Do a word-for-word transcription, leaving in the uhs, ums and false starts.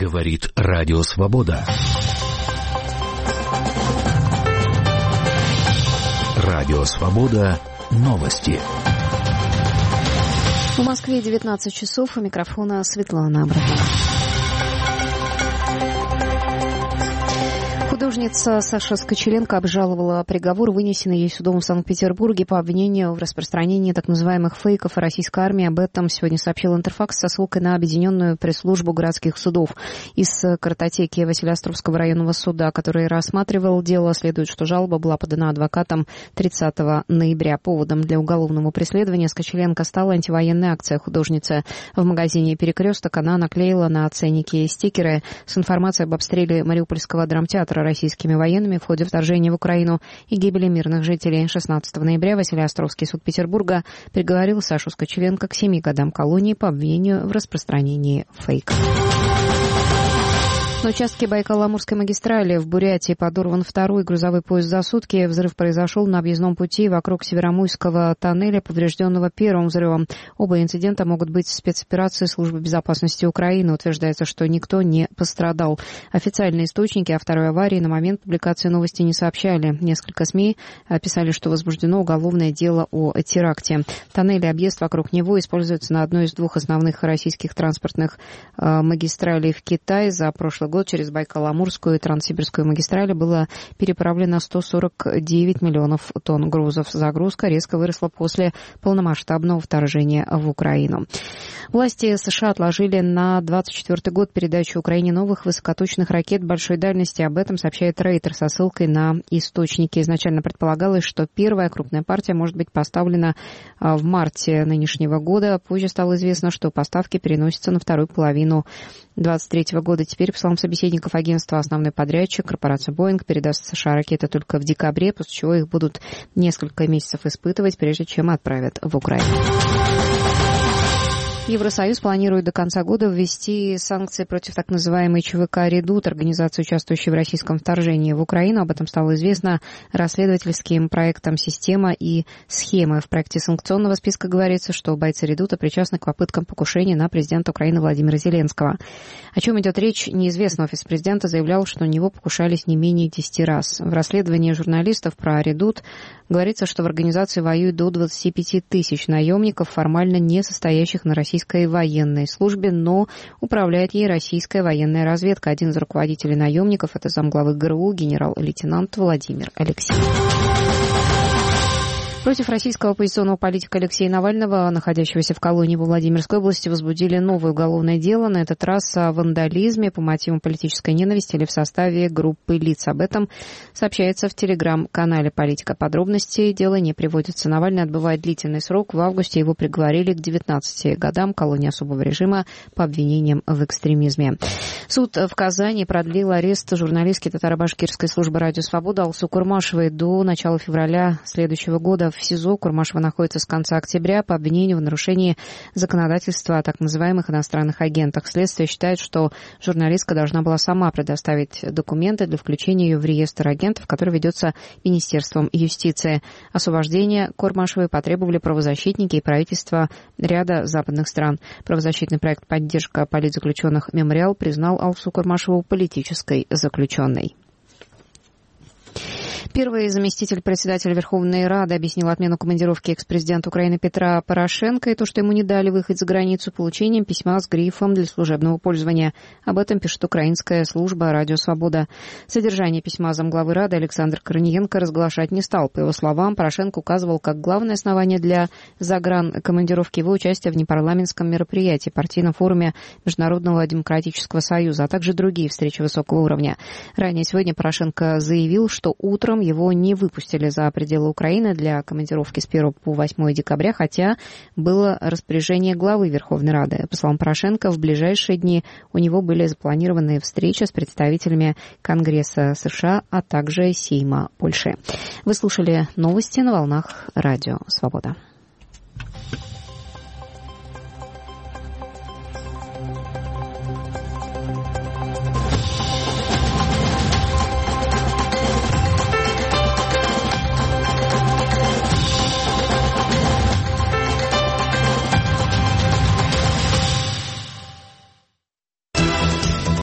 Говорит Радио Свобода. Радио Свобода. Новости. В Москве девятнадцать часов. У микрофона Светлана Абрамова. Художница Саша Скочеленко обжаловала приговор, вынесенный ей судом в Санкт-Петербурге по обвинению в распространении так называемых фейков о российской армии. Об этом сегодня сообщил Интерфакс со ссылкой на объединенную пресс-службу городских судов. Из картотеки Василеостровского районного суда, который рассматривал дело, следует, что жалоба была подана адвокатом тридцатого ноября. Поводом для уголовного преследования Скочеленко стала антивоенная акция художницы. В магазине «Перекресток» она наклеила на ценники стикеры с информацией об обстреле Мариупольского драмтеатра российскими военными в ходе вторжения в Украину и гибели мирных жителей. шестнадцатого ноября Василеостровский суд Петербурга приговорил Сашу Скочеленко к семи годам колонии по обвинению в распространении фейков. На участке Байкало-Амурской магистрали в Бурятии подорван второй грузовой поезд за сутки. Взрыв произошел на объездном пути вокруг Северомуйского тоннеля, поврежденного первым взрывом. Оба инцидента могут быть спецоперацией Службы безопасности Украины. Утверждается, что никто не пострадал. Официальные источники о второй аварии на момент публикации новости не сообщали. Несколько СМИ писали, что возбуждено уголовное дело о теракте. Тоннель и объезд вокруг него используются на одной из двух основных российских транспортных магистралей в Китае. За прошлый год через Байкало-Амурскую и Транссибирскую магистрали было переправлено сто сорок девять миллионов тонн грузов. Загрузка резко выросла после полномасштабного вторжения в Украину. Власти США отложили на двадцать четвёртый год передачу Украине новых высокоточных ракет большой дальности. Об этом сообщает Рейтер со ссылкой на источники. Изначально предполагалось, что первая крупная партия может быть поставлена в марте нынешнего года. Позже стало известно, что поставки переносятся на вторую половину двадцать третьего года. Теперь, по словам собеседников агентства, основной подрядчик, корпорация Боинг, передаст США ракеты только в декабре, после чего их будут несколько месяцев испытывать, прежде чем отправят в Украину. Евросоюз планирует до конца года ввести санкции против так называемой ЧВК «Редут», организации, участвующей в российском вторжении в Украину. Об этом стало известно расследовательским проектом «Система и схемы». В проекте санкционного списка говорится, что бойцы «Редута» причастны к попыткам покушения на президента Украины Владимира Зеленского. О чем идет речь, неизвестно. Офис президента заявлял, что на него покушались не менее десяти раз. В расследовании журналистов про «Редут» говорится, что в организации воюют до двадцати пяти тысяч наемников, формально не состоящих на российской военной службе, но управляет ей российская военная разведка. Один из руководителей наемников – это замглавы ГРУ генерал-лейтенант Владимир Алексеев. Против российского оппозиционного политика Алексея Навального, находящегося в колонии во Владимирской области, возбудили новое уголовное дело, на этот раз о вандализме по мотивам политической ненависти или в составе группы лиц. Об этом сообщается в телеграм-канале «Политика». Подробностей дела не приводятся. Навальный отбывает длительный срок. В августе его приговорили к девятнадцати годам колонии особого режима по обвинениям в экстремизме. Суд в Казани продлил арест журналистки татаро-башкирской службы «Радио Свобода» Алсу Курмашевой до начала февраля следующего года. В СИЗО Курмашева находится с конца октября по обвинению в нарушении законодательства о так называемых иностранных агентах. Следствие считает, что журналистка должна была сама предоставить документы для включения ее в реестр агентов, который ведется Министерством юстиции. Освобождение Курмашевой потребовали правозащитники и правительства ряда западных стран. Правозащитный проект «Поддержка политзаключенных Мемориал» признал Алсу Курмашеву политической заключенной. Первый заместитель председателя Верховной Рады объяснил отмену командировки экс-президента Украины Петра Порошенко и то, что ему не дали выехать за границу, получением письма с грифом «для служебного пользования». Об этом пишет украинская служба «Радио Свобода». Содержание письма замглавы Рады Александр Корниенко разглашать не стал. По его словам, Порошенко указывал как главное основание для загранкомандировки его участия в непарламентском мероприятии, партийном форуме Международного демократического союза, а также другие встречи высокого уровня. Ранее сегодня Порошенко заявил, что утром его не выпустили за пределы Украины для командировки с первого по восьмое декабря, хотя было распоряжение главы Верховной Рады. По словам Порошенко, в ближайшие дни у него были запланированы встречи с представителями Конгресса США, а также Сейма Польши. Вы слушали новости на волнах Радио Свобода.